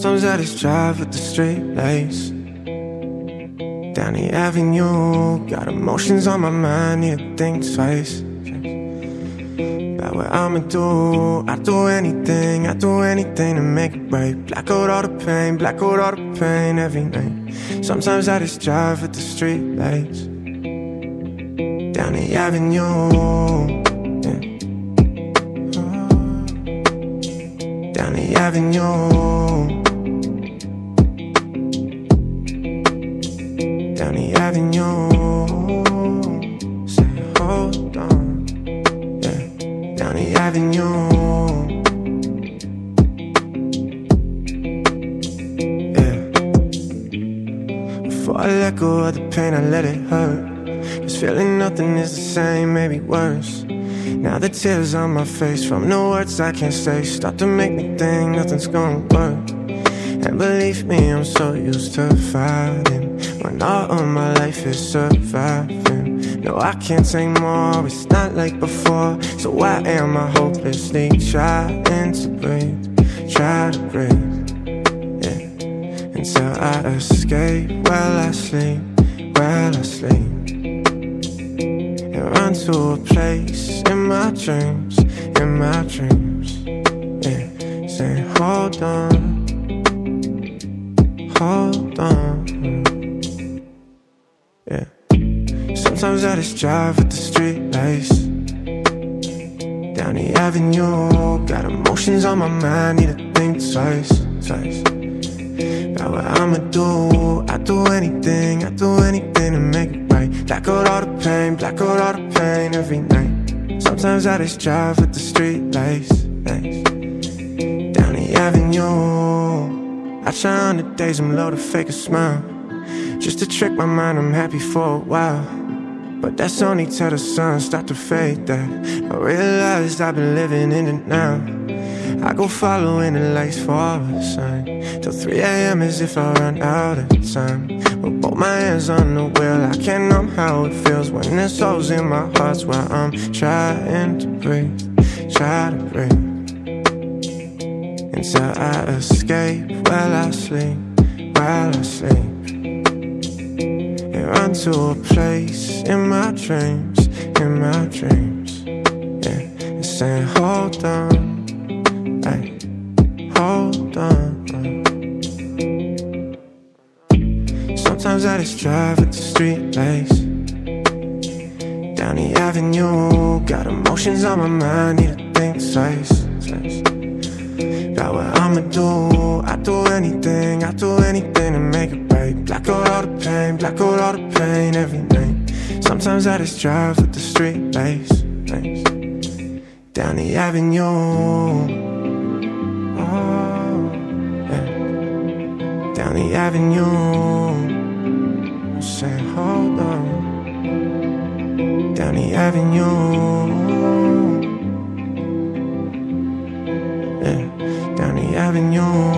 Sometimes I just drive with the straight lights down the avenue. Got emotions on my mind, need to think twice about what I'ma do. I do anything to make it right. Black out all the pain, black out all the pain every night. Sometimes I just drive with the street lights down the avenue, yeah. Down the avenue, down the avenue. Say hold on, yeah. Down the avenue, yeah. Before I let go of the pain, I let it hurt. 'Cause feeling nothing is the same, maybe worse. Now the tears on my face from the words I can't say start to make me think nothing's gonna work. And believe me, I'm so used to fighting when all of my life is surviving. No, I can't take more, it's not like before. So why am I hopelessly trying to breathe? Try to breathe, yeah. Until I escape while I sleep, while I sleep. And run to a place in my dreams, yeah. Saying hold on, hold on, yeah. Sometimes I just drive with the street lights down the avenue. Got emotions on my mind, need to think twice about what I'ma do. I do anything to make it right. Black out all the pain, black out all the pain every night. Sometimes I just drive with the street lights down the avenue. I try on the days I'm low to fake a smile, just to trick my mind I'm happy for a while. But that's only till the sun start to fade that I realize I've been living in it now. I go following the lights for a sign till 3 a.m. as if I run out of time. With both my hands on the wheel, I can't numb how it feels when there's holes in my heart while I'm trying to breathe, try to breathe. Until I escape while I sleep, while I sleep. And run to a place in my dreams, yeah. And saying hold on, hey, hold on. Sometimes I just drive with the street lights down the avenue. Got emotions on my mind, need to think twice about what I'ma do. I do anything to make it right. Black out all the pain, black out all the pain every night. Sometimes I just drive with the street lights down the avenue, oh, yeah. Down the avenue, saying hold on, down the avenue, yeah. Down the avenue.